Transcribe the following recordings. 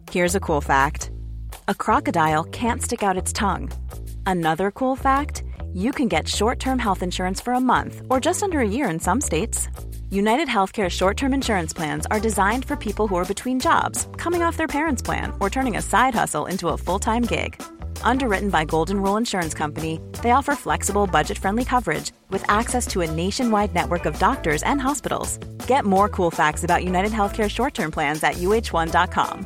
Here's a cool fact. A crocodile can't stick out its tongue. Another cool fact, you can get short-term health insurance for a month or just under a year in some states. United Healthcare short-term insurance plans are designed for people who are between jobs, coming off their parents' plan, or turning a side hustle into a full-time gig. Underwritten by Golden Rule Insurance Company, they offer flexible, budget-friendly coverage with access to a nationwide network of doctors and hospitals. Get more cool facts about United Healthcare short-term plans at uh1.com.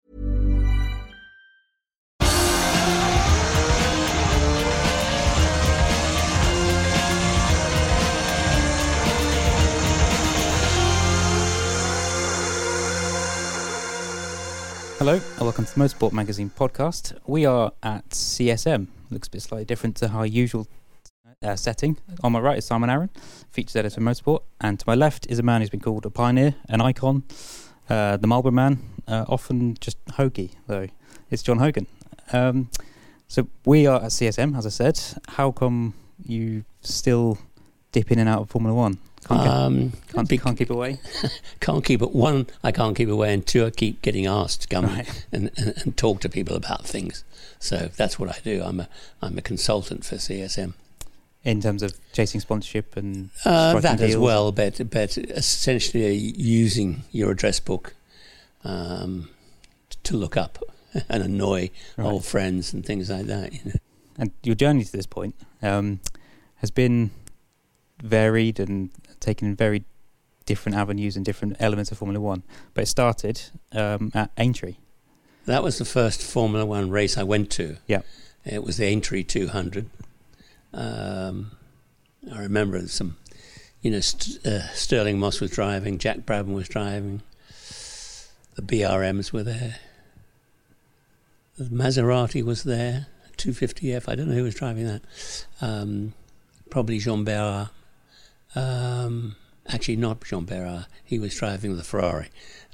Hello and welcome to the Motorsport Magazine podcast. We are at CSM. Looks a bit slightly different to our usual setting. On my right is Simon Aaron, features editor of Motorsport, and to my left is a man who's been called a pioneer, an icon, the Marlboro Man, often just Hoagie, though. It's John Hogan. So we are at CSM, as I said. How come you still dip in and out of Formula One? Can't keep away. Can't keep it. One, I can't keep away, and two, I keep getting asked to come and talk to people about things. So that's what I do. I'm a consultant for CSM. In terms of chasing sponsorship and that deals. As well, but essentially using your address book to look up and annoy old friends and things like that. You know. And your journey to this point has been varied and taken in very different avenues and different elements of Formula One. But it started at Aintree. That was the first Formula One race I went to. Yeah. It was the Aintree 200. I remember some, Sterling Moss was driving, Jack Brabham was driving, the BRMs were there, the Maserati was there, 250F, I don't know who was driving that, probably Jean Bérard. Actually, not Jean Bérard. He was driving the Ferrari.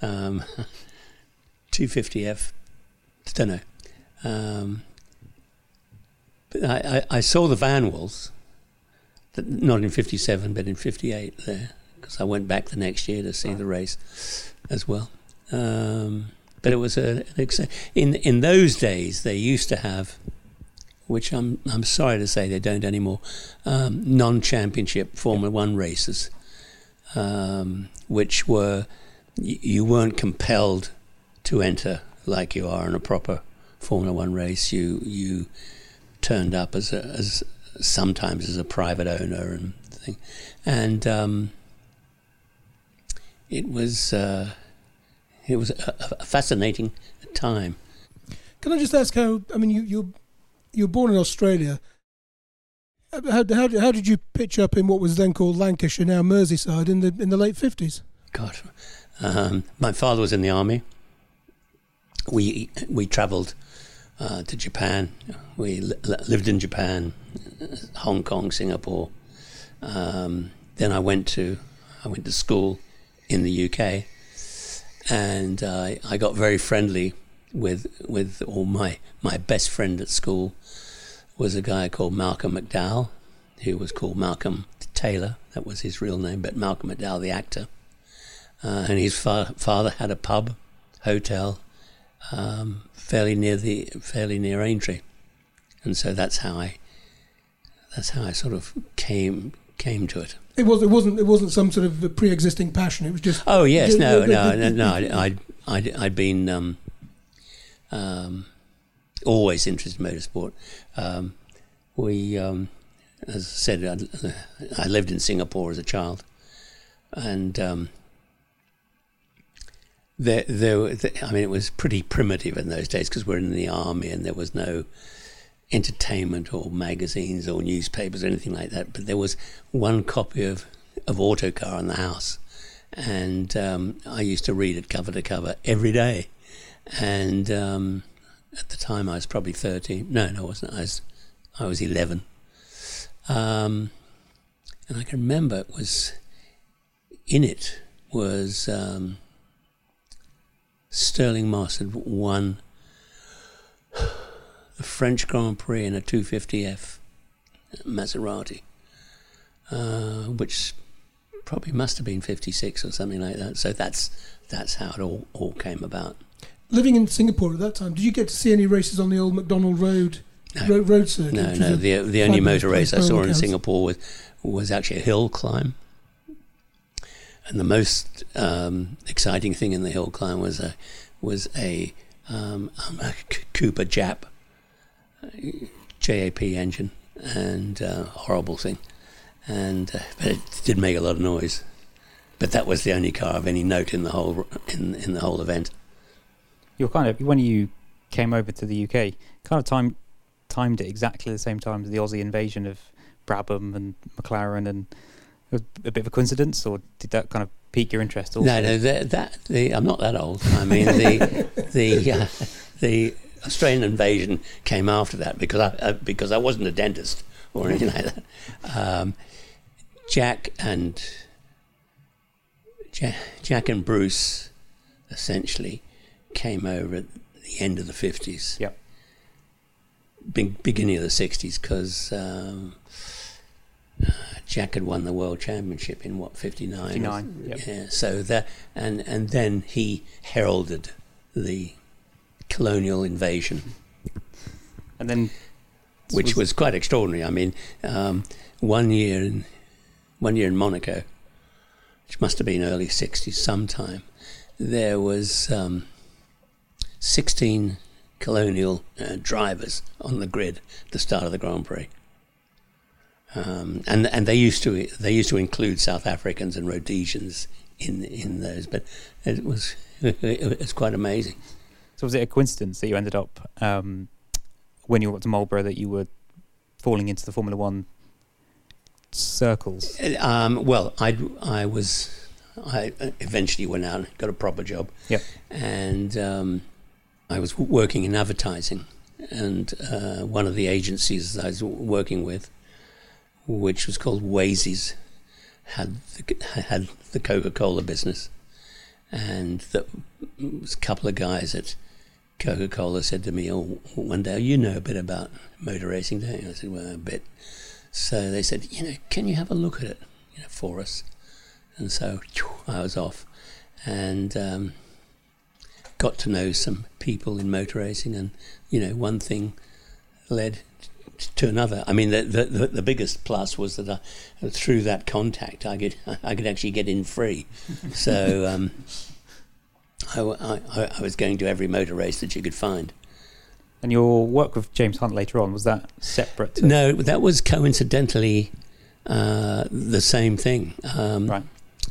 250F. Don't know. But I saw the Vanwalls, not in 57, but in 58 there, because I went back the next year to see the race as well. But it was in those days they used to have, which I'm sorry to say they don't anymore, non-championship Formula One races, which were, you weren't compelled to enter like you are in a proper Formula One race. You turned up as sometimes as a private owner and thing, and it was a fascinating time. Can I just ask how? I mean, you were born in Australia. How did you pitch up in what was then called Lancashire, now Merseyside, in the late 50s? God, my father was in the army. We travelled to Japan. We lived in Japan, Hong Kong, Singapore. Then I went to school in the UK, and I got very friendly with all my best friend at school was a guy called Malcolm McDowell, who was called Malcolm Taylor. That was his real name, but Malcolm McDowell, the actor. And his father had a pub, hotel, fairly near Aintree, and so that's how I sort of came to it. It wasn't some sort of pre-existing passion. It was just. Oh yes, no. I'd been always interested in motorsport. As I said, I lived in Singapore as a child, and it was pretty primitive in those days because we're in the army and there was no entertainment or magazines or newspapers or anything like that. But there was one copy of Autocar in the house, and I used to read it cover to cover every day. And at the time I was probably 13. No, I wasn't. I was 11. And I can remember it was Sterling Moss had won the French Grand Prix in a 250F Maserati, which probably must have been 56 or something like that. So that's how it all came about. living in Singapore at that time, did you get to see any races on the old McDonald Road road circuit? No. The only motor race I saw in counts. Singapore was actually a hill climb. And the most exciting thing in the hill climb was a Cooper JAP engine, and horrible thing, but it did make a lot of noise. But that was the only car of any note in the whole in the whole event. You're kind of, when you came over to the UK, kind of timed it exactly the same time as the Aussie invasion of Brabham and McLaren, and it was a bit of a coincidence, or did that kind of pique your interest also? No, I'm not that old. I mean, the Australian invasion came after that because I wasn't a dentist or anything like that. Jack and Bruce essentially came over at the end of the 50s. Yep. Beginning of the 60s, because Jack had won the world championship in 59? 59, yep. Yeah. So that and then he heralded the colonial invasion, and then which was quite extraordinary. I mean, 1 year in Monaco, which must have been early 60s sometime, there was 16 colonial drivers on the grid at the start of the Grand Prix. And they used to include South Africans and Rhodesians in those, but it was quite amazing. So was it a coincidence that you ended up when you got to Marlborough that you were falling into the Formula One circles? Well, I eventually went out and got a proper job. Yep. And I was working in advertising, and one of the agencies I was working with, which was called Wazeys, had the Coca-Cola business, and there was a couple of guys at Coca-Cola said to me, "Oh, one day, you know a bit about motor racing, don't you?" I said, "Well, a bit." So they said, "Can you have a look at it, for us?" And so I was off, and got to know some people in motor racing, and one thing led to another. I mean, the biggest plus was that through that contact, I could actually get in free. So I was going to every motor race that you could find. And your work with James Hunt later on, was that separate? No, that was coincidentally the same thing. Right.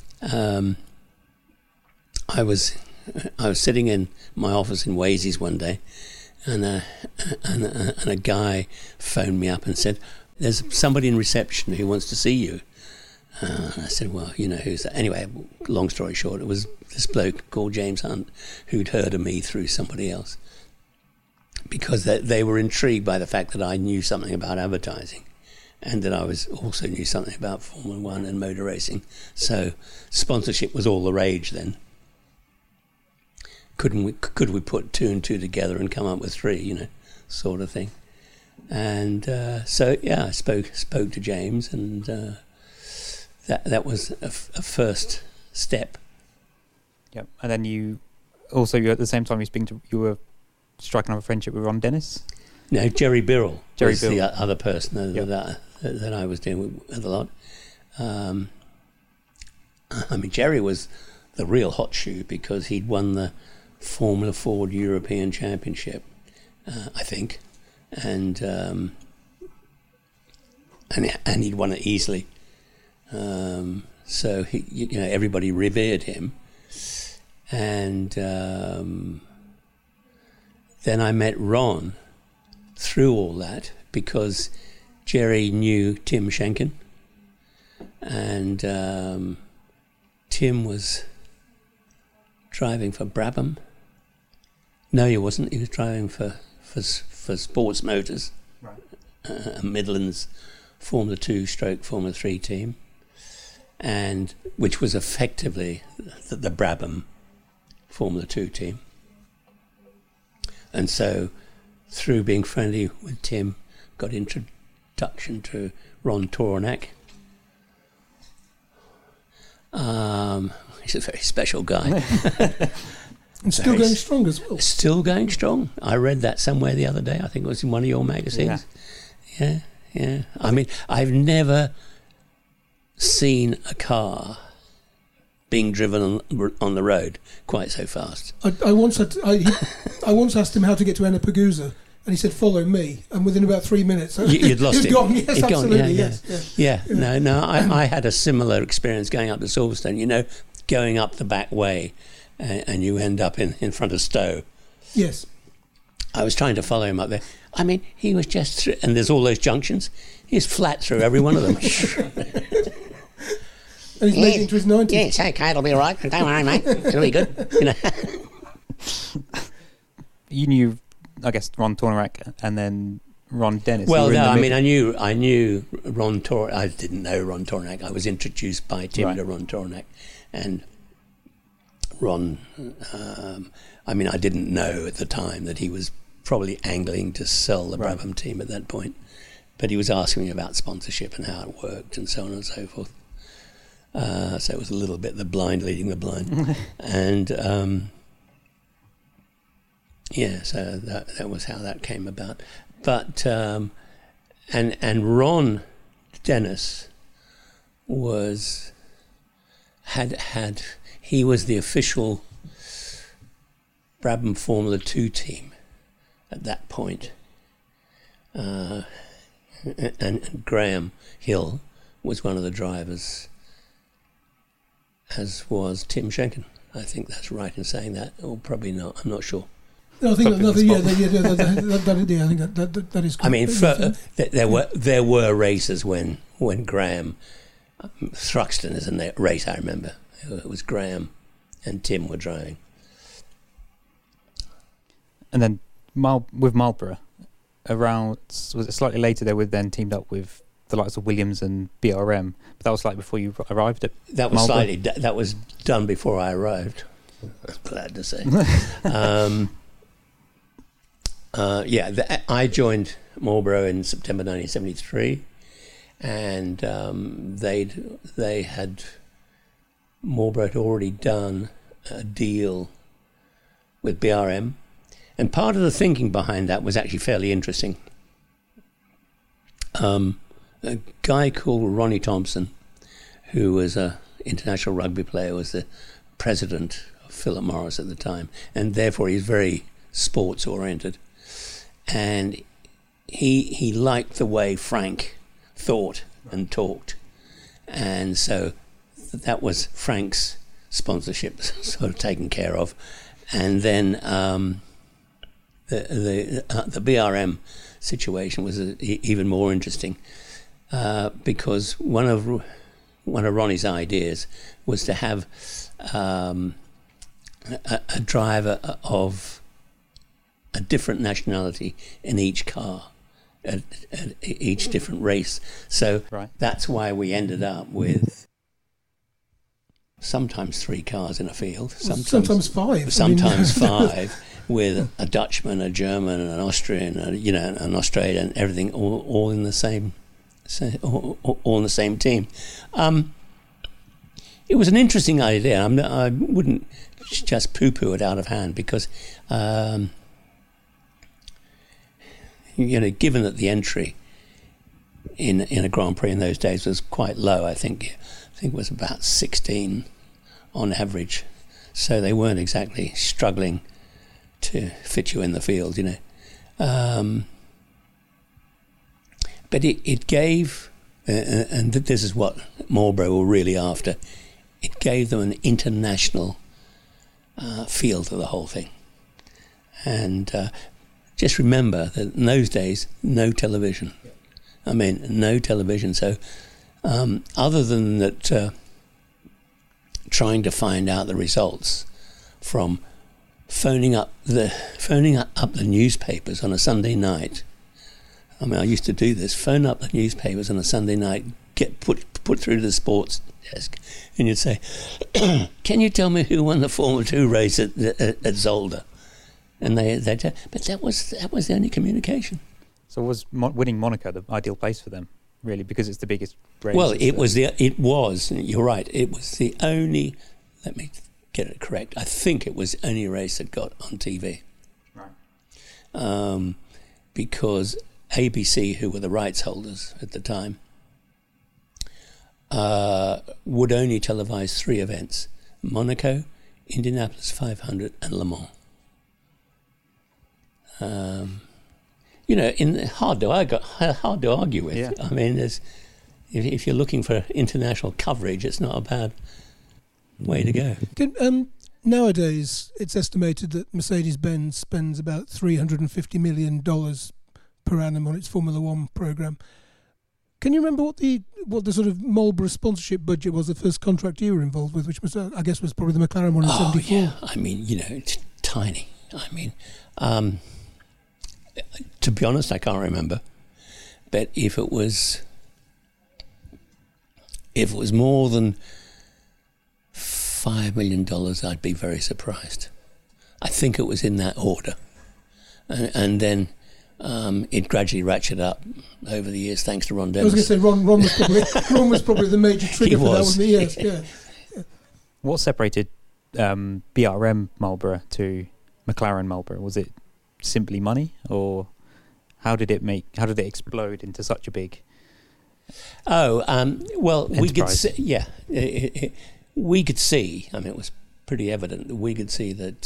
I was sitting in my office in Wazeys one day, and a guy phoned me up and said, "There's somebody in reception who wants to see you." I said, "Well, who's that?" Anyway, long story short, it was this bloke called James Hunt who'd heard of me through somebody else, because they were intrigued by the fact that I knew something about advertising, and that I also knew something about Formula One and motor racing. So sponsorship was all the rage then. Could we put two and two together and come up with three, sort of thing. And so I spoke to James, and that was a first step. Yep. And then you at the same time you were striking up a friendship with Ron Dennis. No, Jerry Birrell was Birrell. the other person Yep. that I was dealing with a lot. I mean, Jerry was the real hot shoe because he'd won the Formula Ford European Championship, I think, and he'd won it easily. So he, everybody revered him, and then I met Ron through all that because Jerry knew Tim Schenken, and Tim was driving for Brabham. No, he wasn't. He was driving for Sports Motors, right. A Midlands Formula 2 / Formula 3 team, and which was effectively the Brabham Formula 2 team. And so, through being friendly with Tim, got introduction to Ron Tornak. He's a very special guy. And still Very going strong as well. Still going strong. I read that somewhere the other day. I think it was in one of your magazines. Yeah. I mean, I've never seen a car being driven on the road quite so fast. I once asked him how to get to Ennepegusa, and he said, "Follow me." And within about 3 minutes, You'd lost he'd it. gone. Yes, He'd absolutely. gone, Yeah. No. I had a similar experience going up to Silverstone. You know, going up the back way, and you end up in front of Stowe. Yes. I was trying to follow him up there. I mean, he was just through, and there's all those junctions. He's flat through every one of them. And he's made it into his 90s. Yeah, it's okay. It'll be all right. Don't worry, mate. It'll be good. You know. You knew, I guess, Ron Tornerac and then Ron Dennis. Well, no, I mean, I knew Ron Tornerac. I didn't know Ron Tornerac. I was introduced by Tim to Ron Tornerac, and Ron. I mean, I didn't know at the time that he was probably angling to sell the Brabham team at that point, but he was asking me about sponsorship and how it worked and so on and so forth. So it was a little bit the blind leading the blind, and so that was how that came about. But and Ron Dennis he was the official Brabham Formula 2 team at that point, and Graham Hill was one of the drivers, as was Tim Schenken. I think that's right in saying that, or probably not. I'm not sure. No, I think that is correct. I mean, there were races when Graham, Thruxton is a race I remember. It was Graham and Tim were driving. And then with Marlborough, was it slightly later they were then teamed up with the likes of Williams and BRM, but that was like before you arrived at That was Marlborough. that was done before I arrived. Glad to say. I joined Marlborough in September 1973, and Marlborough had already done a deal with BRM, and part of the thinking behind that was actually fairly interesting. A guy called Ronnie Thompson, who was an international rugby player, was the president of Philip Morris at the time, and therefore he's very sports oriented. And he liked the way Frank thought and talked, and so that was Frank's sponsorship sort of taken care of. And then the BRM situation was even more interesting, because one of Ronnie's ideas was to have a driver of a different nationality in each car at each different race. So that's why we ended up with sometimes 3 cars in a field, sometimes 5. Sometimes 5, with a Dutchman, a German, an Austrian, an Australian, and everything all in the same team. It was an interesting idea. I wouldn't just poo-poo it out of hand, because given that the entry in a Grand Prix in those days was quite low, I think it was about 16 on average, so they weren't exactly struggling to fit you in the field, but it gave, and this is what Marlborough were really after, it gave them an international feel to the whole thing. And just remember that in those days, no television. I mean, no television. So other than that, trying to find out the results from phoning up the newspapers on a Sunday night. I mean, I used to do this. Phone up the newspapers on a Sunday night, get put through to the sports desk, and you'd say, "Can you tell me who won the Formula 2 race at Zolder?" And they but that was the only communication. So was winning Monaco the ideal place for them, really, because it's the biggest race? Well, it was. You're right. It was the only. Let me get it correct. I think it was the only race that got on TV. Right. Because ABC, who were the rights holders at the time, would only televise 3 events: Monaco, Indianapolis 500 and Le Mans. Hard to argue with. Yeah. I mean, if you're looking for international coverage, it's not a bad way to go. Nowadays, it's estimated that Mercedes-Benz spends about $350 million per annum on its Formula One program. Can you remember what the sort of Marlboro sponsorship budget was, the first contract you were involved with, which was, I guess, was probably the McLaren one in '74? Yeah. I mean, it's tiny. I mean, to be honest, I can't remember. But if it was more than $5 million, I'd be very surprised. I think it was in that order, and then it gradually ratcheted up over the years, thanks to Ron Dennis. I was going to say Ron was probably the major trigger for that, wasn't he? Yes, yeah. What separated BRM Marlboro to McLaren Marlboro? Was it simply money, or how did it explode into such a big? Well, enterprise? we could see. Yeah, we could see. I mean, it was pretty evident that we could see that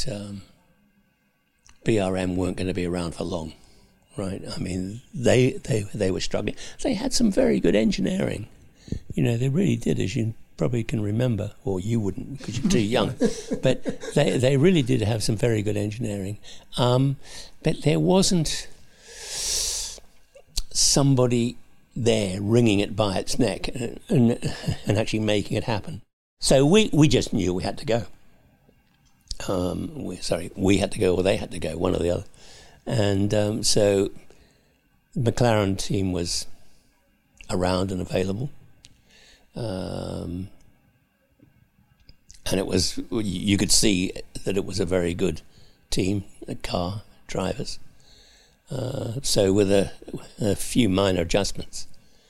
BRM weren't going to be around for long. Right, I mean, they were struggling. They had some very good engineering. They really did, as you probably can remember, or you wouldn't because you're too young. But they really did have some very good engineering. But there wasn't somebody there wringing it by its neck and actually making it happen. So we just knew we had to go. We had to go, or they had to go, one or the other. And so the McLaren team was around and available. And it was, you could see that it was a very good team, car drivers. So with a few minor adjustments,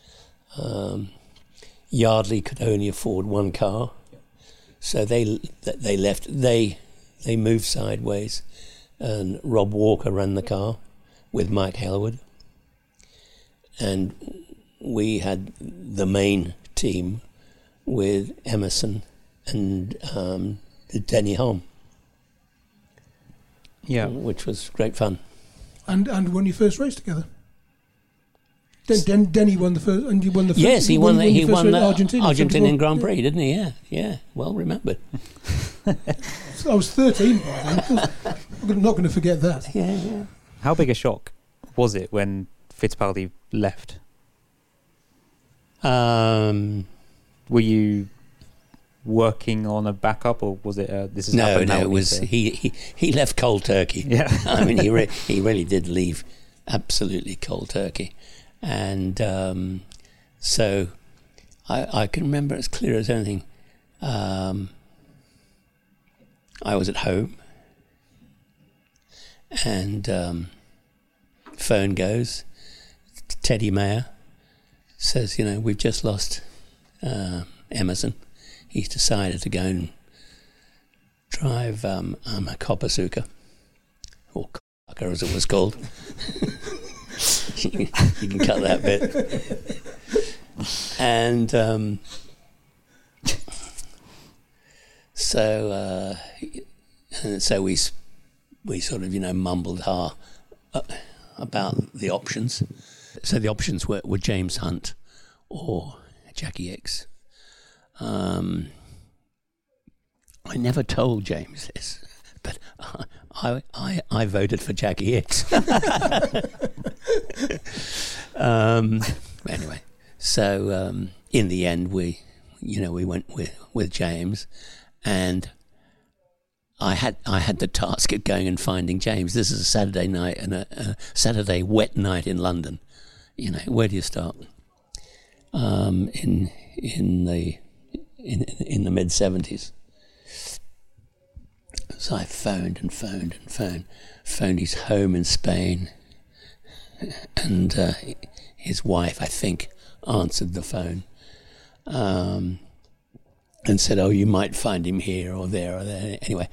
Yardley could only afford one car. So they left, they moved sideways. And Rob Walker ran the car with Mike Hailwood. And we had the main team with Emerson and Denny Hulme. Yeah. Which was great fun. And when you first raced together? Denny won the first, and you won the first. Yes, he won the Argentinian Grand Prix, didn't he? Yeah, well remembered. I was 13 by then. I'm not going to forget that. Yeah. How big a shock was it when Fittipaldi left? Were you working on a backup, or was it this is no? It was he left cold turkey. Yeah, I mean he really did leave absolutely cold turkey, and so I can remember as clear as anything. I was at home, and phone goes. Teddy Mayer says, we've just lost Emerson. He's decided to go and drive a Copasuca, or Copasuca as it was called. you can cut that bit. And so we sort of mumbled about the options. So the options were James Hunt or Jackie Hicks. I never told James this, but I voted for Jackie Hicks. Anyway, so in the end we went with James, and I had the task of going and finding James. This is a Saturday night and a Saturday wet night in London. Where do you start? In the mid-70s. So I phoned his home in Spain, and his wife, I think, answered the phone. and said, "Oh, you might find him here or there or there." Anyway,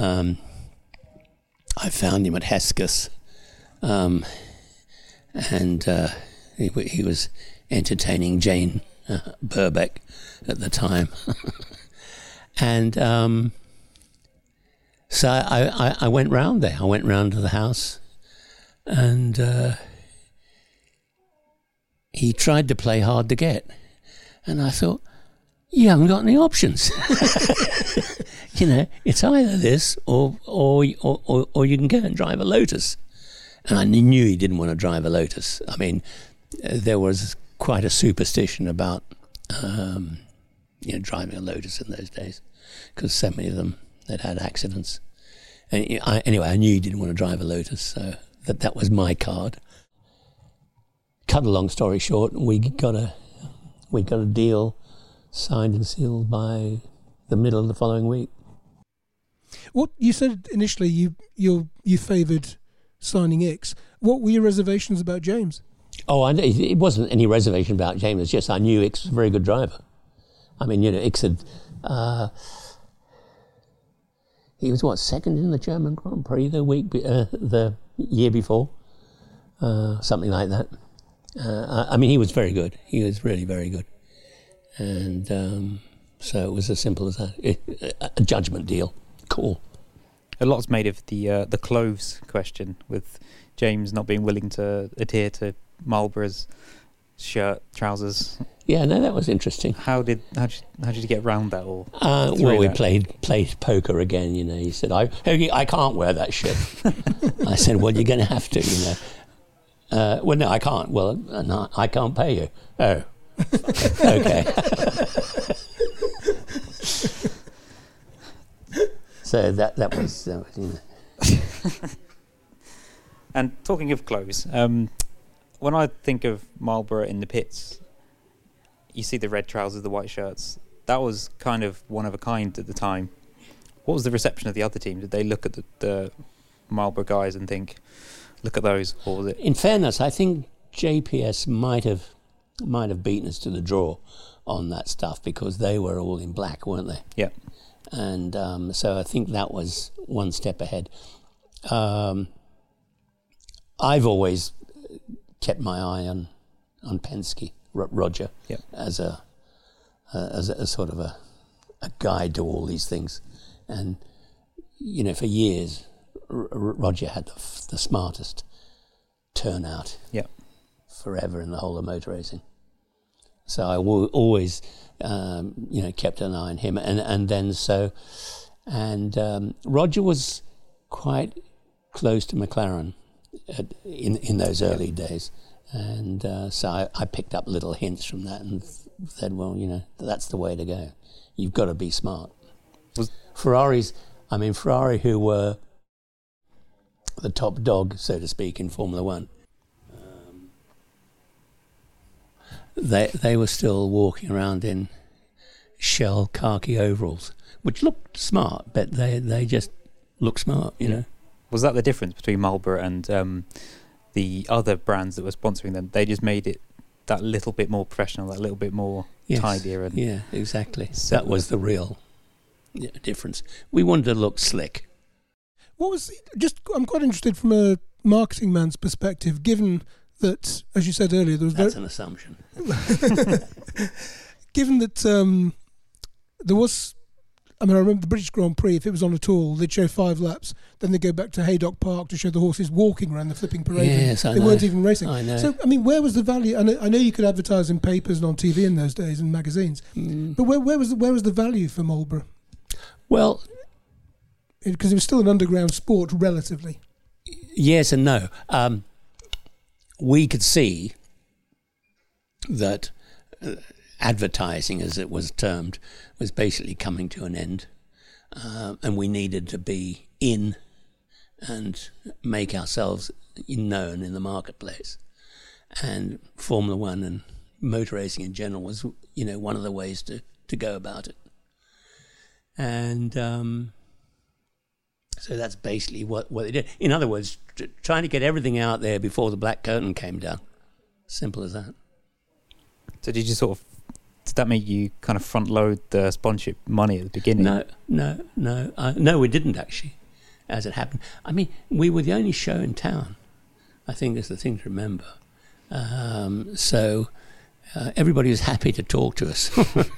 I found him at Hesketh, and he was entertaining Jane Burbeck at the time, and so I went round there. I went round to the house, and he tried to play hard to get, and I thought, you haven't got any options. You know, it's either this or you can go and drive a Lotus. And I knew he didn't want to drive a Lotus. I mean, there was quite a superstition about driving a Lotus in those days, because so many of them had accidents. And anyway, I knew he didn't want to drive a Lotus, so that was my card. Cut a long story short, we got a deal signed and sealed by the middle of the following week. What you said initially, you favoured signing Ickx. What were your reservations about James? Oh, it wasn't any reservation about James. It's just I knew Ickx was a very good driver. I mean, Ickx had he was second in the German Grand Prix the year before, something like that. I mean, he was very good. He was really very good. And so it was as simple as that. A judgment deal. Cool. A lot's made of the clothes question, with James not being willing to adhere to Marlborough's shirt, trousers. Yeah, no, that was interesting. How did you get around that? Or we played poker again. You know, he said, "I can't wear that shit." I said, "Well, you're going to have to." You know. Well, no, I can't. Well, no, I can't pay you. Oh, okay. So that was, you know. And talking of clothes, when I think of Marlborough in the pits, you see the red trousers, the white shirts. That was kind of one of a kind at the time. What was the reception of the other team? Did they look at the Marlborough guys and think, look at those? Or was it? In fairness, I think JPS might have beaten us to the draw on that stuff, because they were all in black, weren't they? Yeah. And so I think that was one step ahead. I've always kept my eye on Penske, Roger, yep, as a sort of a guide to all these things. And, you know, for years, Roger had the smartest turnout, yep, forever in the whole of motor racing. So I always, kept an eye on him, and Roger was quite close to McLaren in those early days, and so I picked up little hints from that and said, well, you know, that's the way to go. You've got to be smart. Ferrari, who were the top dog, so to speak, in Formula One. They were still walking around in shell khaki overalls, which looked smart, but they just look smart, you know. Was that the difference between Marlborough and the other brands that were sponsoring them? They just made it that little bit more professional, that little bit more tidier. And yeah, exactly. That was the real difference. We wanted to look slick. I'm quite interested from a marketing man's perspective, given that, as you said earlier, that's an assumption. Given that there was, I remember the British Grand Prix, if it was on at all, they'd show 5 laps, then they'd go back to Haydock Park to show the horses walking around the flipping parade. Yes, I know. They weren't even racing. I know. So, where was the value? I know you could advertise in papers and on TV in those days and magazines, but where was the value for Marlborough? Well, because it was still an underground sport, relatively. Yes and no. We could see that advertising, as it was termed, was basically coming to an end, and we needed to be in and make ourselves known in the marketplace. And Formula One and motor racing in general was, one of the ways to go about it. And so that's basically what they did. In other words, trying to get everything out there before the black curtain came down. Simple as that. So did you sort of that make you kind of front load the sponsorship money at the beginning? No, we didn't actually, as it happened. I mean, we were the only show in town, I think is the thing to remember. So everybody was happy to talk to us,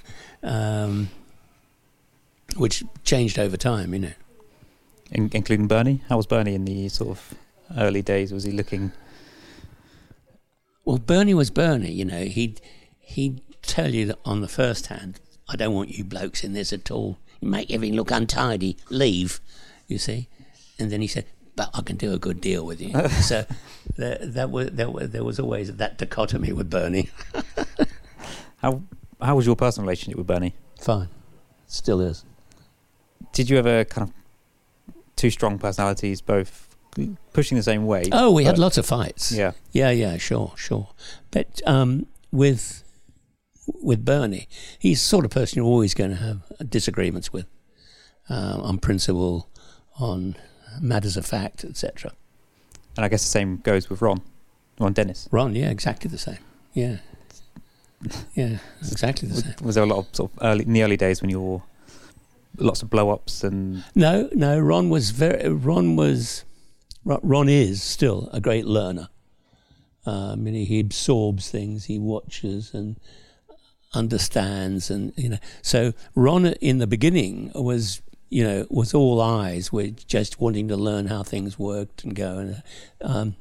which changed over time, you know. Including Bernie? How was Bernie in the sort of early days? Was he looking... Well, Bernie was Bernie, you know. He'd tell you that on the first hand, I don't want you blokes in this at all. You make everything look untidy. Leave, you see. And then he said, but I can do a good deal with you. So there was always that dichotomy with Bernie. How was your personal relationship with Bernie? Fine. Still is. Did you ever kind of two strong personalities, both pushing the same way? Oh, we had lots of fights. Yeah, sure. But with Bernie, he's the sort of person you're always going to have disagreements with on principle, on matters of fact, etc. And I guess the same goes with Ron Dennis. Ron, yeah, exactly the same. Yeah, exactly the same. Was there a lot of sort of in the early days when you were lots of blow-ups and... No, Ron is still a great learner. He absorbs things, he watches and understands, and you know. So Ron in the beginning was all eyes, with just wanting to learn how things worked and go. And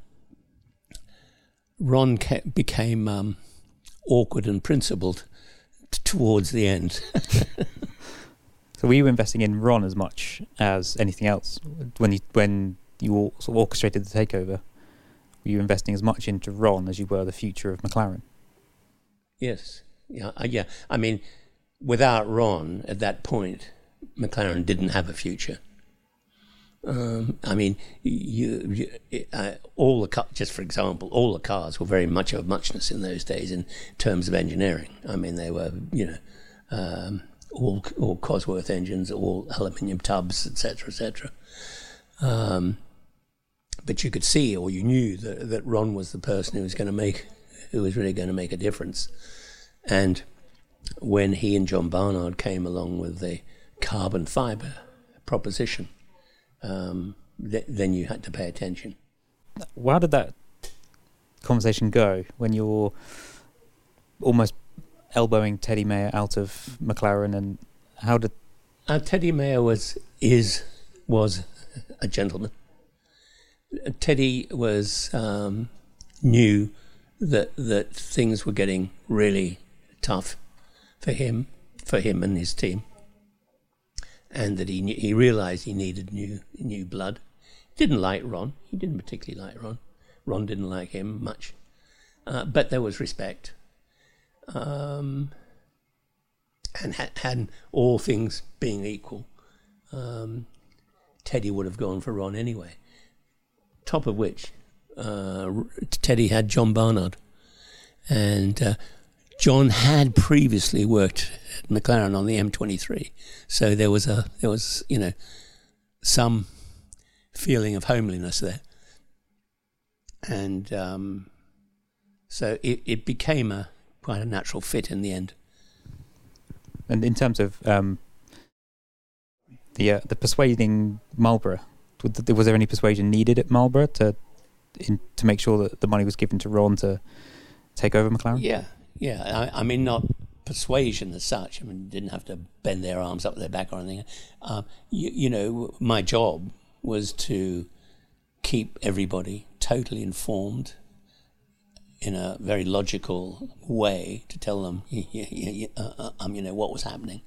Ron became awkward and principled towards the end. So were you investing in Ron as much as anything else when you sort of orchestrated the takeover? Were you investing as much into Ron as you were the future of McLaren? Yes. Yeah. I mean, without Ron at that point, McLaren didn't have a future. I mean, just for example, all the cars were very much of muchness in those days in terms of engineering. I mean, they were, all Cosworth engines, all aluminium tubs, etc. But you could see, or you knew that Ron was the person who was really going to make a difference. And when he and John Barnard came along with the carbon fibre proposition, then you had to pay attention. How did that conversation go when you're almost elbowing Teddy Mayer out of McLaren, and how did... Teddy Mayer was a gentleman. Teddy knew that things were getting really tough for him and his team, and that he realised he needed new blood. Didn't like Ron. He didn't particularly like Ron. Ron didn't like him much, but there was respect. And had all things being equal, Teddy would have gone for Ron anyway. Top of which, Teddy had John Barnard, and John had previously worked at McLaren on the M23, so there was some feeling of homeliness there, and so it became quite a natural fit in the end. And in terms of the persuading Marlboro, was there any persuasion needed at Marlboro to make sure that the money was given to Ron to take over McLaren? Yeah. I mean, not persuasion as such. I mean, didn't have to bend their arms up their back or anything. My job was to keep everybody totally informed in a very logical way, to tell them, what was happening.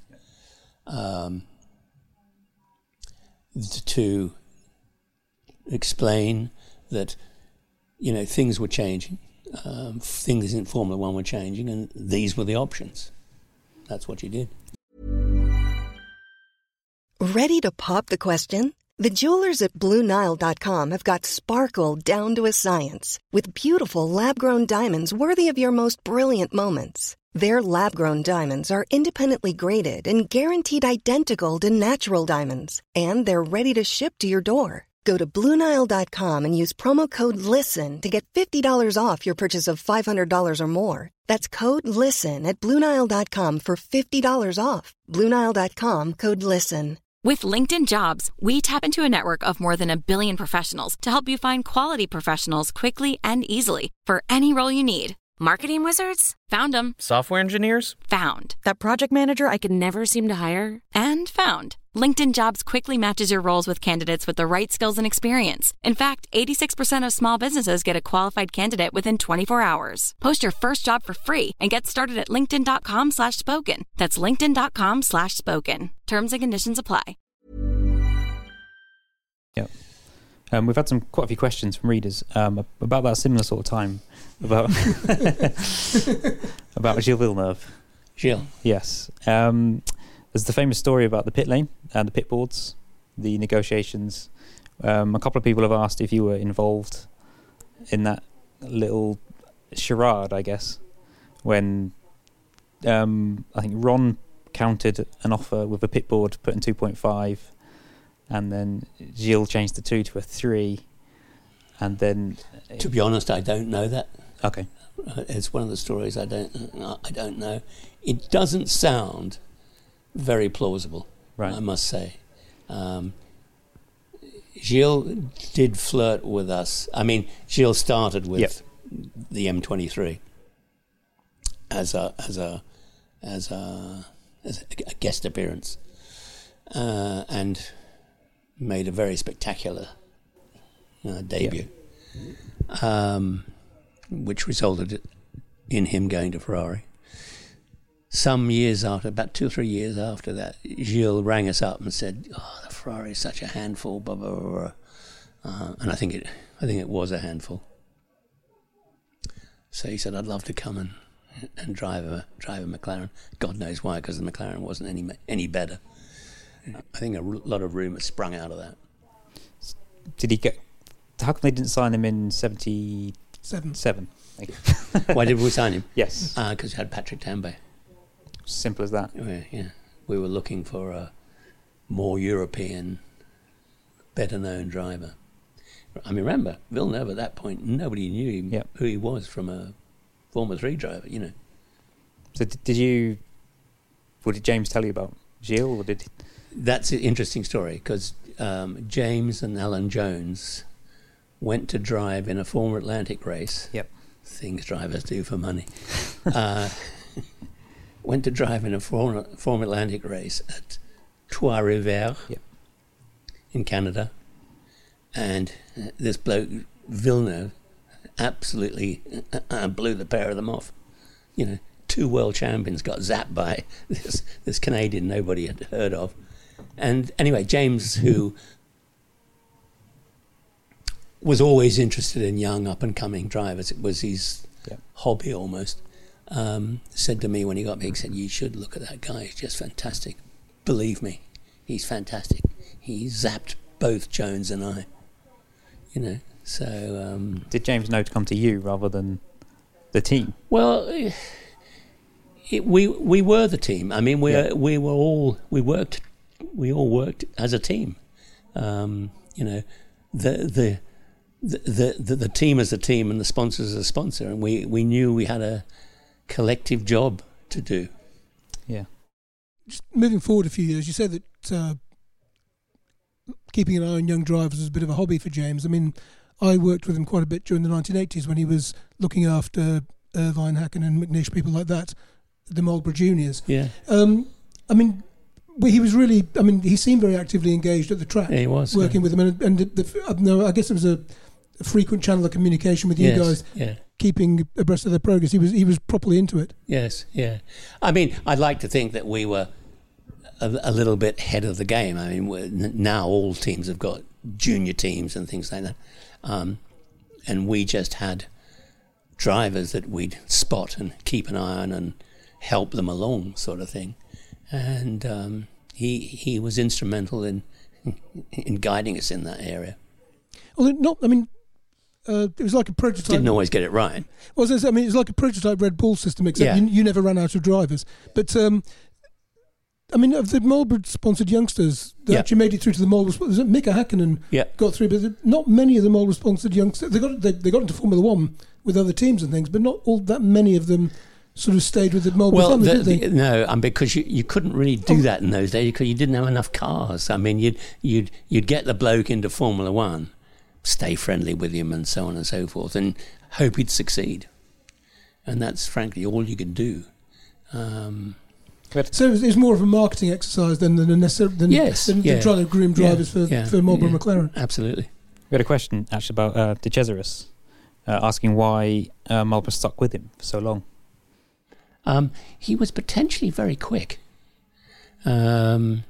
To explain that, things were changing. Things in Formula One were changing, and these were the options. That's what you did. Ready to pop the question? The jewelers at BlueNile.com have got sparkle down to a science with beautiful lab-grown diamonds worthy of your most brilliant moments. Their lab-grown diamonds are independently graded and guaranteed identical to natural diamonds, and they're ready to ship to your door. Go to BlueNile.com and use promo code LISTEN to get $50 off your purchase of $500 or more. That's code LISTEN at BlueNile.com for $50 off. BlueNile.com, code LISTEN. With LinkedIn Jobs, we tap into a network of more than 1 billion professionals to help you find quality professionals quickly and easily for any role you need. Marketing wizards? Found them. Software engineers? Found. That project manager I could never seem to hire? And found. LinkedIn Jobs quickly matches your roles with candidates with the right skills and experience. In fact, 86% of small businesses get a qualified candidate within 24 hours. Post your first job for free and get started at linkedin.com/spoken. That's linkedin.com/spoken. Terms and conditions apply. Yep. We've had quite a few questions from readers about that similar sort of time about about Gilles Villeneuve. Gilles. Yes. There's the famous story about the pit lane and the pit boards, the negotiations. A couple of people have asked if you were involved in that little charade, I guess, when I think Ron countered an offer with a pit board put in 2.5, and then Gilles changed the 2 to a 3, and then... To be honest, I don't know that. Okay. It's one of the stories I don't know. It doesn't sound very plausible, right, I must say. Gilles did flirt with us. I mean, Gilles started with the M23 as a guest appearance, and made a very spectacular debut, which resulted in him going to Ferrari. Some years after, about 2 or 3 years after that, Gilles rang us up and said, "Oh, the Ferrari is such a handful." Blah blah blah. And I think it was a handful. So he said, "I'd love to come and drive a McLaren." God knows why, because the McLaren wasn't any better. I think a lot of rumours sprung out of that. Did he get? How come they didn't sign him in 77? Why did we sign him? Yes, because we had Patrick Tambay. Simple as that. Yeah, we were looking for a more European, better-known driver. I mean, remember, Villeneuve at that point, nobody knew who he was from a Formula 3 driver, you know. So what did James tell you about Gilles, or did he? That's an interesting story, because James and Alan Jones went to drive in a Formula Atlantic race. Yep. Things drivers do for money. Went to drive in a Formula Atlantic race at Trois-Rivières in Canada. And this bloke, Villeneuve, absolutely blew the pair of them off. You know, 2 world champions got zapped by this Canadian nobody had heard of. And anyway, James, who was always interested in young, up-and-coming drivers, it was his hobby almost, said to me when he got me, he said, "You should look at that guy, he's just fantastic. Believe me, he's fantastic. He zapped both Jones and I." You know, so... Did James know to come to you rather than the team? Well, we were the team. I mean, we all worked as a team. You know, the team as a team and the sponsor as a sponsor, and we knew we had a collective job to do. Yeah. Just moving forward a few years, you said that keeping an eye on young drivers was a bit of a hobby for James. I mean, I worked with him quite a bit during the 1980s when he was looking after Irvine, Hakkinen, McNish, people like that, the Marlboro Juniors. Yeah. I mean, he was really... I mean, he seemed very actively engaged at the track. Yeah, he was. Working with them. And I guess it was a frequent channel of communication with you guys, keeping abreast of their progress. He was properly into it. Yes, yeah. I mean, I'd like to think that we were a little bit ahead of the game. I mean, now all teams have got junior teams and things like that. And we just had drivers that we'd spot and keep an eye on and help them along, sort of thing. And he was instrumental in guiding us in that area. Well, it was like a prototype. Didn't always get it right. Well, it was like a prototype Red Bull system, except you never ran out of drivers. But I mean, of the Marlboro-sponsored youngsters that actually made it through to the Marlboro, Mika Hakkinen got through, but not many of the Marlboro-sponsored youngsters. They got into Formula One with other teams and things, but not all that many of them sort of stayed with the Marlboro family, did they? No, because you couldn't really do that in those days because you didn't have enough cars. I mean, you'd get the bloke into Formula One, stay friendly with him and so on and so forth, and hope he'd succeed. And that's frankly all you could do. So it's more of a marketing exercise than trying to groom drivers for Marlboro McLaren. Absolutely. We had a question actually about De Cesaris, asking why Marlboro stuck with him for so long. He was potentially very quick. That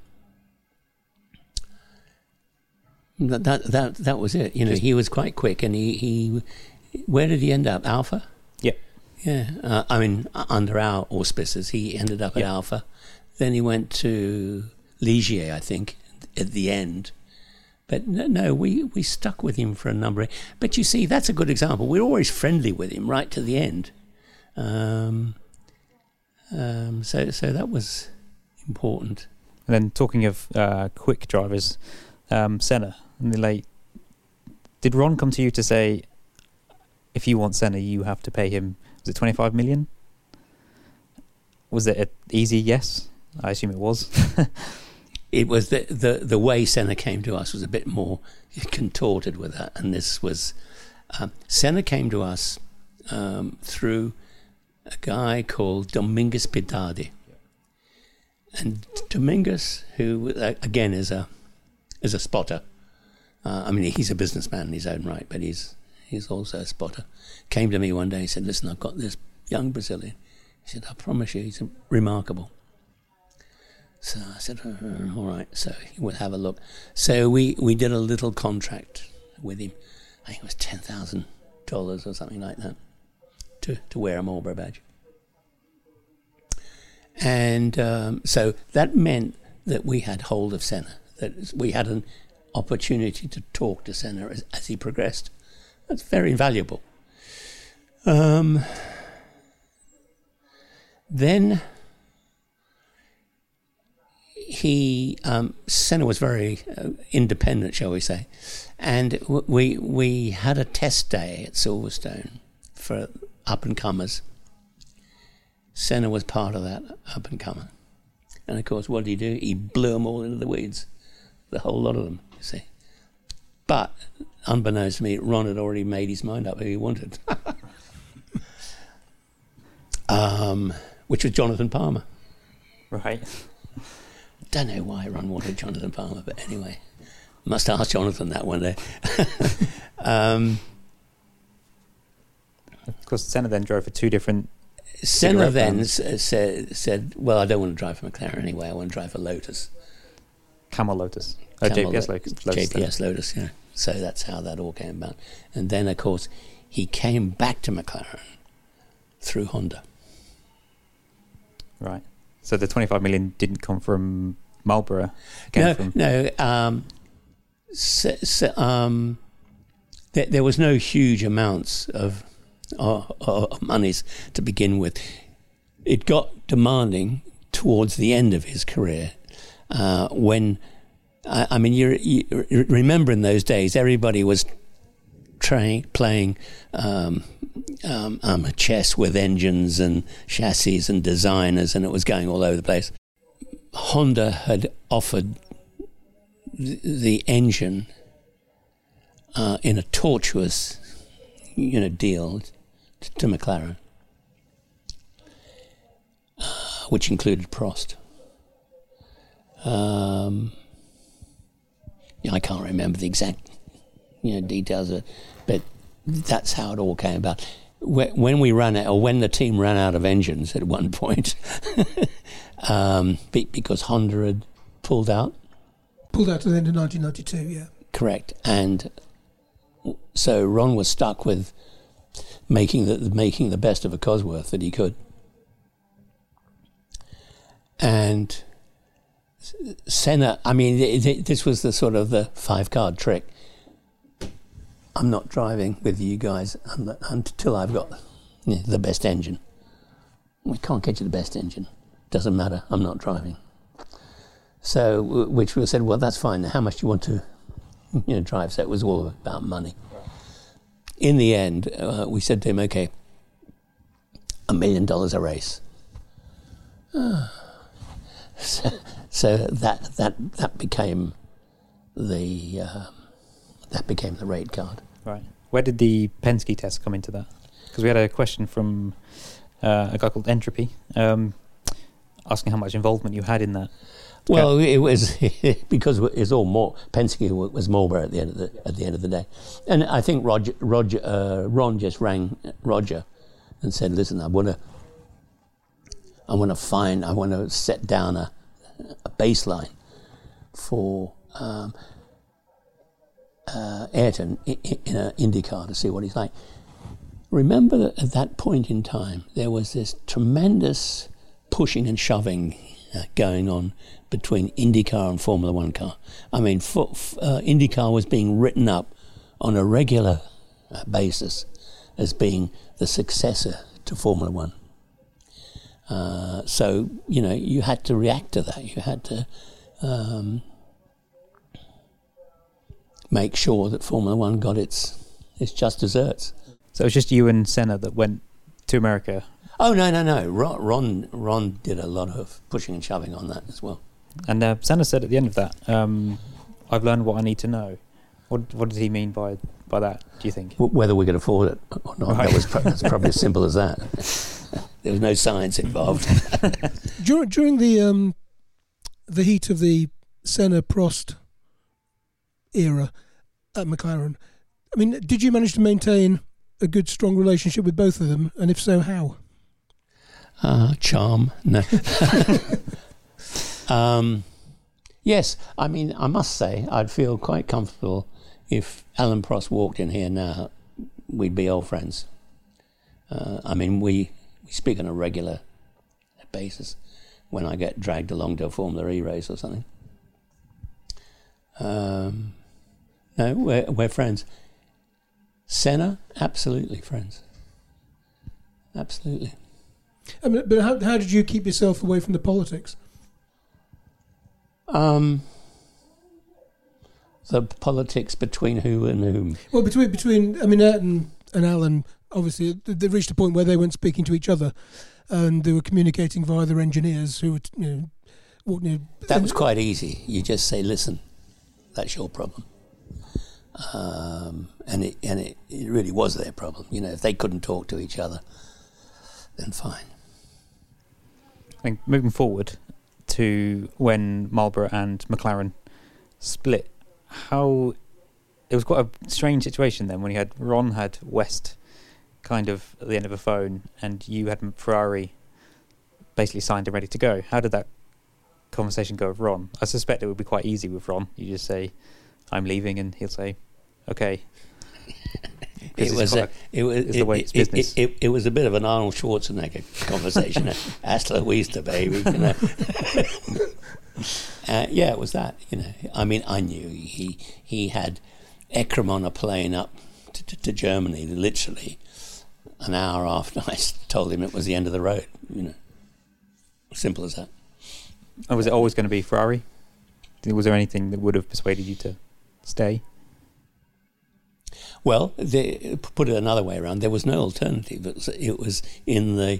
was it. You know, he was quite quick, and he where did he end up? Alpha. Yeah, I mean, under our auspices, he ended up at Alpha. Then he went to Ligier, I think, at the end. But no, we stuck with him for a number of... But you see, that's a good example. We're always friendly with him right to the end. So that was important. And then talking of quick drivers, Senna, in the late... Did Ron come to you to say, if you want Senna, you have to pay him... Was it 25 million? Was it an easy yes? I assume it was. It was the way Senna came to us was a bit more contorted with that, and this was Senna came to us through a guy called Domingos Piedade, and Domingos, who again is a spotter. I mean, he's a businessman in his own right, but he's also a spotter. Came to me one day and said, listen, I've got this young Brazilian. He said, I promise you, he's remarkable. So I said, all right, so we'll have a look. So we did a little contract with him. I think it was $10,000 or something like that to wear a Marlboro badge. And so that meant that we had hold of Senna, that we had an opportunity to talk to Senna as he progressed. That's very valuable. Then Senna was very independent, shall we say, and we had a test day at Silverstone for up and comers. Senna was part of that up and comer, and of course, what did he do? He blew them all into the weeds, the whole lot of them. You see. But, unbeknownst to me, Ron had already made his mind up who he wanted. Which was Jonathan Palmer. Right. Don't know why Ron wanted Jonathan Palmer, but anyway. Must ask Jonathan that one day. Of course, Senna then drove for two different... Senna then said, well, I don't want to drive for McLaren anyway, I want to drive for Lotus. Camel Lotus. JPS Lotus. JPS Lotus, yeah. So that's how that all came about. And then, of course, he came back to McLaren through Honda. Right. So the 25 million didn't come from Marlboro? There was no huge amounts of monies to begin with. It got demanding towards the end of his career when... I mean, you remember in those days, everybody was playing chess with engines and chassis and designers, and it was going all over the place. Honda had offered the engine in a tortuous, deal to McLaren, which included Prost. I can't remember the exact, details of it, but that's how it all came about. When we ran out, or when the team ran out of engines at one point, because Honda had pulled out. Pulled out at the end of 1992, yeah. Correct, and so Ron was stuck with making the best of a Cosworth that he could, and Senna, I mean, this was the sort of the 5-card trick. I'm not driving with you guys until I've got the best engine. We can't get you the best engine. Doesn't matter. I'm not driving. So, which we said, well, that's fine. How much do you want to, drive? So it was all about money. In the end, we said to him, okay, $1 million a race. So that became the rate card. Right. Where did the Penske test come into that? Because we had a question from a guy called Entropy, asking how much involvement you had in that. Well, it was because it's all more. Penske was Marlboro at the end of the day, and I think Ron just rang Roger and said, "Listen, I want to set down a baseline for Ayrton in an IndyCar to see what he's like." Remember that at that point in time, there was this tremendous pushing and shoving going on between IndyCar and Formula One car. I mean, IndyCar was being written up on a regular basis as being the successor to Formula One. So, you had to react to that. You had to make sure that Formula One got its just desserts. So it was just you and Senna that went to America? Oh, no. Ron did a lot of pushing and shoving on that as well. And Senna said at the end of that, I've learned what I need to know. What did he mean by that, do you think? Whether we could afford it or not. Right. That's probably as simple as that. There was no science involved. During the heat of the Senna-Prost era at McLaren, I mean, did you manage to maintain a good, strong relationship with both of them? And if so, how? Charm. No. Yes, I mean, I must say, I'd feel quite comfortable if Alain Prost walked in here now. We'd be old friends. I mean, we speak on a regular basis when I get dragged along to a Formula E race or something. No, we're friends. Senna, absolutely friends. Absolutely. I mean, but how did you keep yourself away from the politics? The politics between who and whom? Well, between Ayrton and Alan, obviously, they reached a point where they weren't speaking to each other, and they were communicating via their engineers who were, That was quite easy. You just say, "Listen, that's your problem," and it really was their problem. If they couldn't talk to each other, then fine. I think moving forward to when Marlboro and McLaren split, it was quite a strange situation then when you had Ron had West kind of at the end of a phone and you had Ferrari basically signed and ready to go. How did that conversation go with Ron? I suspect it would be quite easy with Ron. You just say, "I'm leaving," and he'll say, "Okay." It was the way it's business. It was a bit of an Arnold Schwarzenegger conversation. Hasta la vista, baby. Yeah, it was that. I mean, I knew he had Ekram on a plane up to Germany, literally an hour after I told him it was the end of the road. Simple as that. And was it always going to be Ferrari? Was there anything that would have persuaded you to stay? Well, put it another way around. There was no alternative. It was in the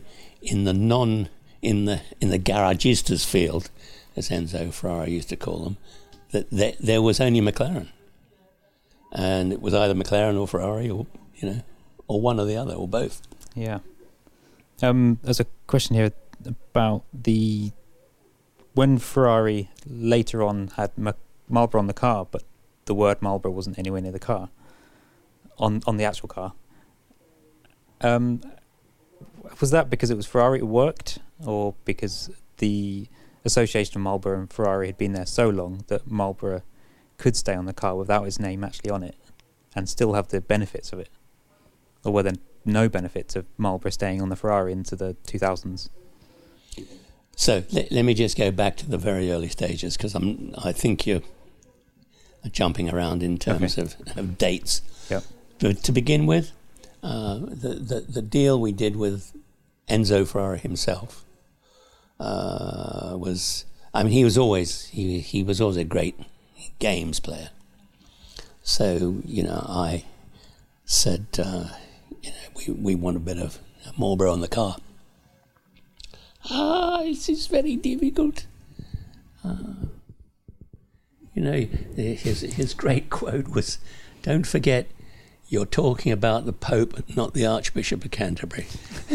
garagistas field, as Enzo Ferrari used to call them, that there was only McLaren, and it was either McLaren or Ferrari, or one or the other, or both. Yeah. There's a question here about when Ferrari later on had Marlboro on the car, but the word Marlboro wasn't anywhere near the car. On the actual car. Was that because it was Ferrari it worked, or because the association of Marlboro and Ferrari had been there so long that Marlboro could stay on the car without his name actually on it and still have the benefits of it? Or were there no benefits of Marlboro staying on the Ferrari into the 2000s? So let me just go back to the very early stages, because I think you're jumping around in terms of dates. Yep. To begin with, the deal we did with Enzo Ferrari himself was I mean, he was always a great games player. So, I said, we want a bit of Marlboro on the car. This is very difficult. His great quote was, "Don't forget, you're talking about the Pope, not the Archbishop of Canterbury."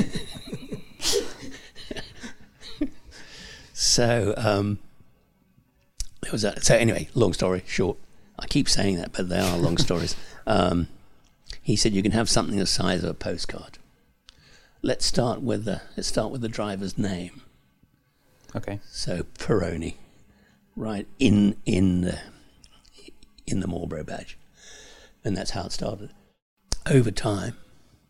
So there was that. So anyway, long story short, I keep saying that, but they are long stories. He said you can have something the size of a postcard. Let's start with the driver's name. Okay. So Peroni, right in the Marlboro badge, and that's how it started. Over time,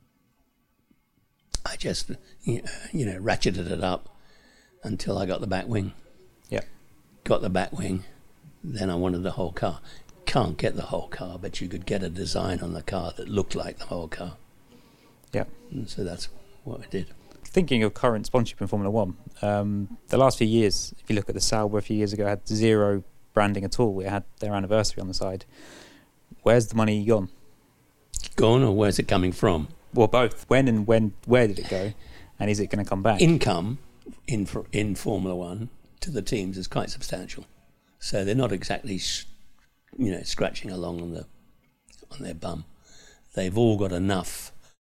I just ratcheted it up until I got the back wing. Yeah. Got the back wing, then I wanted the whole car. Can't get the whole car, but you could get a design on the car that looked like the whole car. Yeah. And so that's what I did. Thinking of current sponsorship in Formula One, the last few years, if you look at the Sauber a few years ago, had zero branding at all. It had their anniversary on the side. Where's the money gone? Gone, or where's it coming from? Well, both. Where did it go? And is it going to come back? Income in Formula One to the teams is quite substantial. So they're not exactly, scratching along on their bum. They've all got enough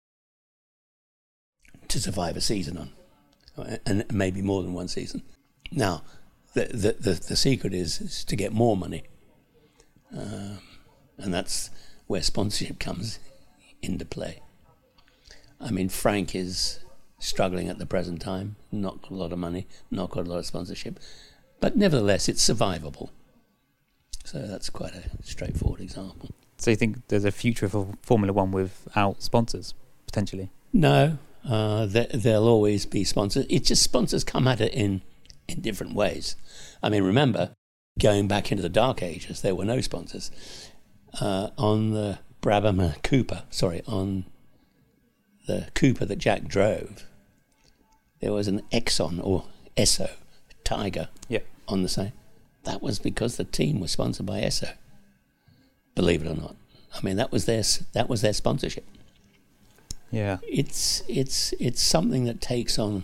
to survive a season on, and maybe more than one season. Now, the secret is to get more money, and that's where sponsorship comes into play. I mean, Frank is struggling at the present time, not got a lot of money, not got a lot of sponsorship, but nevertheless, it's survivable. So that's quite a straightforward example. So you think there's a future for Formula One without sponsors, potentially? No, there'll always be sponsors. It's just sponsors come at it in different ways. I mean, remember, going back into the dark ages, there were no sponsors. On the Brabham Cooper, on the Cooper that Jack drove, there was an Exxon or Esso Tiger on the side. That was because the team was sponsored by Esso. Believe it or not, I mean that was their sponsorship. Yeah, it's something that takes on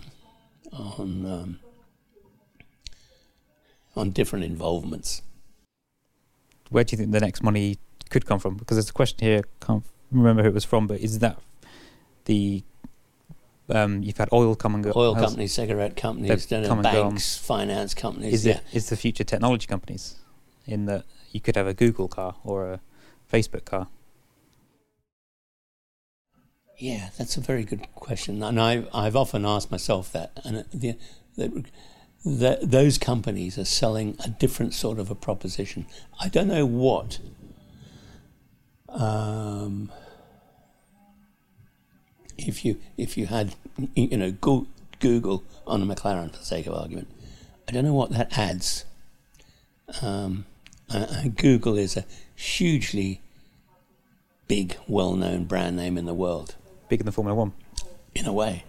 different involvements. Where do you think the next money could come from? Because there's a question here, can't remember who it was from, but is that the you've had oil come and go, oil companies, cigarette companies, banks, finance companies. Is the future technology companies, in that you could have a Google car or a Facebook car? Yeah, that's a very good question, and I've often asked myself that. And those companies are selling a different sort of a proposition. I don't know what. If you had Google on a McLaren, for the sake of argument, I don't know what that adds. Google is a hugely big, well-known brand name in the world. Bigger than Formula One, in a way.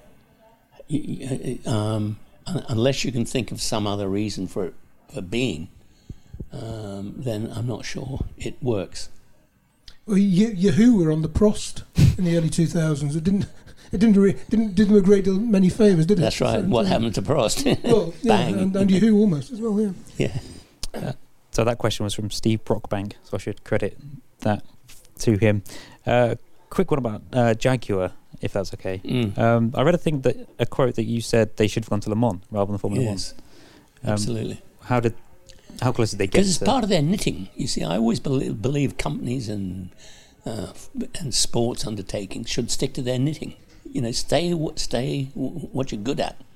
Unless you can think of some other reason for it for being, then I'm not sure it works. Well, Yahoo were on the Prost in the early 2000s. It didn't do them a great deal many favours, did it? That's right. What happened to Prost? Well, yeah, Bang. and Yahoo almost as well. Yeah. So that question was from Steve Brockbank, so I should credit that to him. Quick one about Jaguar, if that's okay. I read a quote that you said they should have gone to Le Mans rather than Formula One. Absolutely. How close did they get? Because it's part of their knitting. You see, I always believe companies and sports undertakings should stick to their knitting. Stay what you're good at.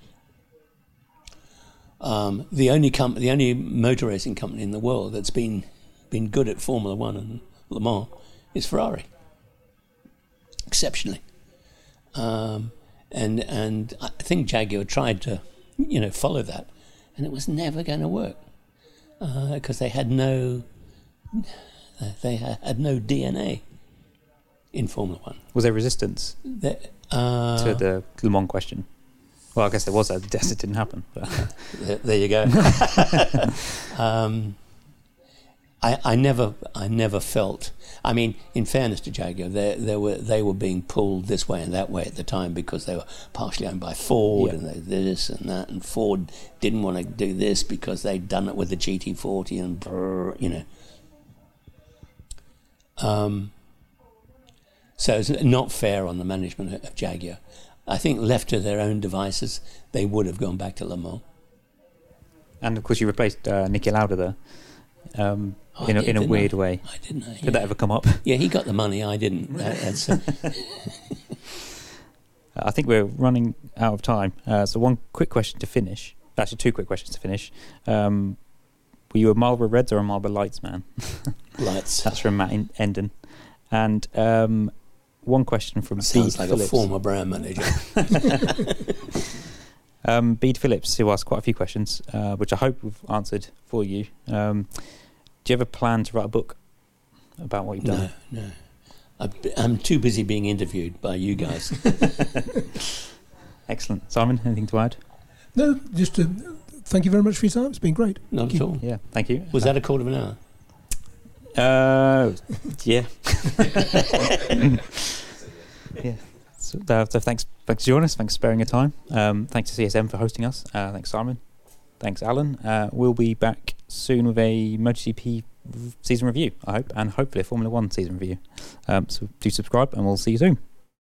The only motor racing company in the world that's been good at Formula One and Le Mans is Ferrari. Exceptionally. And I think Jaguar tried to, follow that, and it was never going to work because they had no DNA in Formula One. Was there resistance to the Le Mans question? Well, I guess there was a test. It didn't happen. But. There you go. I never felt. I mean, in fairness to Jaguar, they were being pulled this way and that way at the time because they were partially owned by Ford, and they this and that, and Ford didn't want to do this because they'd done it with the GT40 and so it's not fair on the management of Jaguar. I think left to their own devices, they would have gone back to Le Mans. And of course, you replaced Niki Lauda there. In a weird way. I didn't know. Did that ever come up? Yeah, he got the money, I didn't. I think we're running out of time. So one quick question to finish. Actually, two quick questions to finish. Were you a Marlboro Reds or a Marlboro Lights man? Lights. That's from Matt Endon. And one question from Sounds Bede like Phillips. a former brand manager. Bede Phillips, who asked quite a few questions, which I hope we've answered for you. Do you have a plan to write a book about what you've done? No. I'm too busy being interviewed by you guys. Excellent. Simon, anything to add? No, just thank you very much for your time. It's been great. Not at all. Yeah, thank you. Was that a quarter of an hour? Yeah. Yeah. So thanks for joining us. Thanks for sparing your time. Thanks to CSM for hosting us. Thanks, Simon. Thanks, Alan. We'll be back soon with a MotoGP season review, I hope, and hopefully a Formula 1 season review. So do subscribe, and we'll see you soon.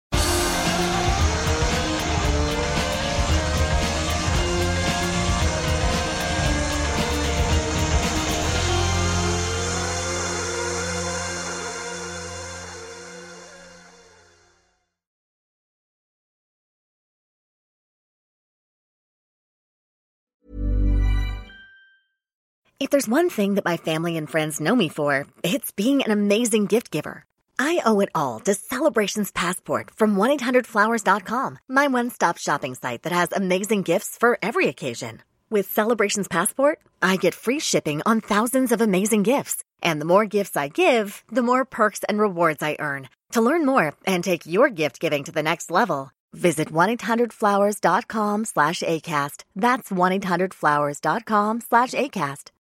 If there's one thing that my family and friends know me for, it's being an amazing gift giver. I owe it all to Celebrations Passport from 1-800-Flowers.com, my one-stop shopping site that has amazing gifts for every occasion. With Celebrations Passport, I get free shipping on thousands of amazing gifts. And the more gifts I give, the more perks and rewards I earn. To learn more and take your gift giving to the next level, visit 1-800-Flowers.com/ACAST. That's 1-800-Flowers.com/ACAST.